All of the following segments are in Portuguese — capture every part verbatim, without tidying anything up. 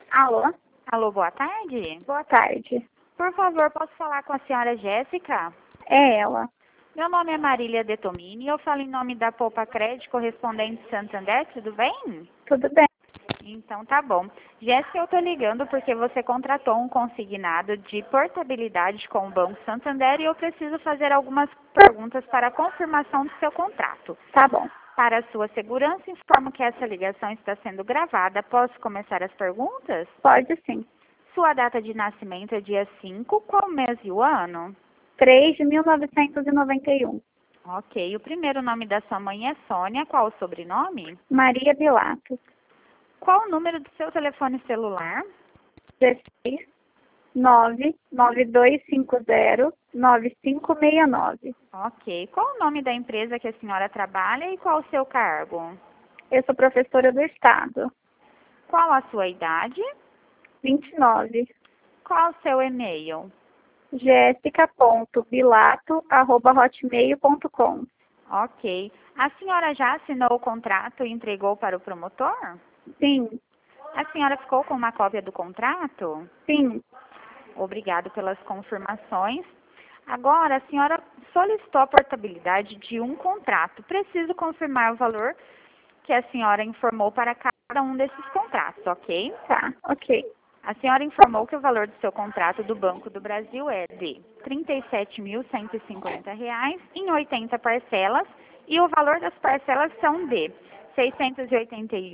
Alô? Alô, boa tarde. Boa tarde. Por favor, posso falar com a senhora Jéssica? É ela. Meu nome é Marília Detomini e eu falo em nome da Poupa Crédito Correspondente Santander, tudo bem? Tudo bem? Então tá bom. Jéssica, eu tô ligando porque você contratou um consignado de portabilidade com o Banco Santander e eu preciso fazer algumas perguntas para a confirmação do seu contrato. Tá bom. Para a sua segurança, informo que essa ligação está sendo gravada. Posso começar as perguntas? Pode sim. Sua data de nascimento é dia cinco, qual mês e o ano? três de mil novecentos e noventa e um. Ok. O primeiro nome da sua mãe é Sônia. Qual o sobrenome? Maria Bilato. Qual o número do seu telefone celular? dezesseis, nove nove dois cinco zero, nove cinco seis nove. Ok. Qual o nome da empresa que a senhora trabalha e qual o seu cargo? Eu sou professora do Estado. Qual a sua idade? vinte e nove. Qual o seu e-mail? jéssica ponto bilato arroba hotmail ponto com. Ok. A senhora já assinou o contrato e entregou para o promotor? Sim, A senhora ficou com uma cópia do contrato? sim, Obrigado pelas confirmações. Agora, a senhora solicitou a portabilidade de um contrato. Preciso confirmar o valor que a senhora informou para cada um desses contratos, ok? tá, ok. A senhora informou que o valor do seu contrato do Banco do Brasil é de trinta e sete mil cento e cinquenta reais em oitenta parcelas e o valor das parcelas são de seiscentos e oitenta e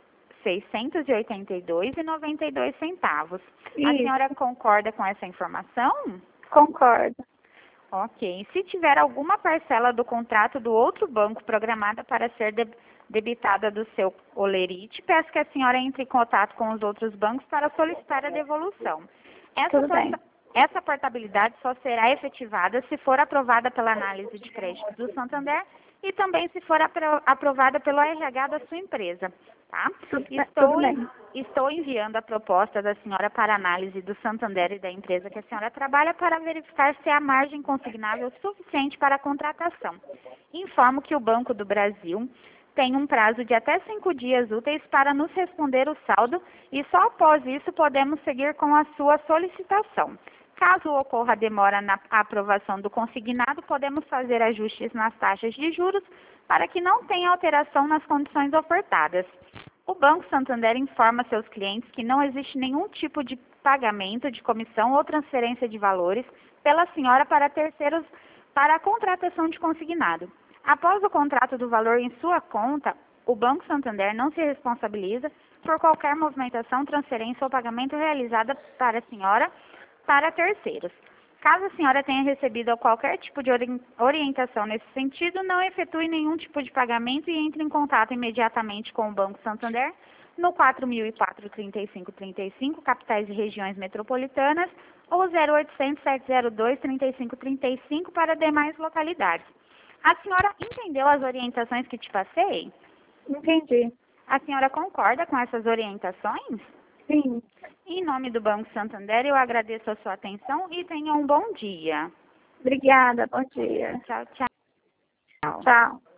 dois reais e noventa e dois centavos. A Isso, senhora concorda com essa informação? concordo. Ok. Se tiver alguma parcela do contrato do outro banco programada para ser de- debitada do seu Olerite, peço que a senhora entre em contato com os outros bancos para solicitar a devolução. Essa, Tudo bem. porta- essa portabilidade só será efetivada se for aprovada pela análise de crédito do Santander e também se for apro- aprovada pelo R H da sua empresa, tá? Tudo, bem, Estou, tudo em- bem. estou enviando a proposta da senhora para análise do Santander e da empresa que a senhora trabalha para verificar se há margem consignável suficiente para a contratação. Informo que o Banco do Brasil tem um prazo de até cinco dias úteis para nos responder o saldo e só após isso podemos seguir com a sua solicitação. Caso ocorra demora na aprovação do consignado, podemos fazer ajustes nas taxas de juros para que não tenha alteração nas condições ofertadas. O Banco Santander informa seus clientes que não existe nenhum tipo de pagamento de comissão ou transferência de valores pela senhora para terceiros para a contratação de consignado. Após o contrato do valor em sua conta, o Banco Santander não se responsabiliza por qualquer movimentação, transferência ou pagamento realizada para a senhora para terceiros. Caso a senhora tenha recebido qualquer tipo de ori- orientação nesse sentido, não efetue nenhum tipo de pagamento e entre em contato imediatamente com o Banco Santander no quatro mil e quatro, trinta e cinco trinta e cinco, capitais e regiões metropolitanas, ou zero oitocentos, sete zero dois, trinta e cinco trinta e cinco para demais localidades. A senhora entendeu as orientações que te passei? Entendi. A senhora concorda com essas orientações? Sim. Em nome do Banco Santander, eu agradeço a sua atenção e tenha um bom dia. Obrigada, bom dia. Tchau, tchau. Tchau.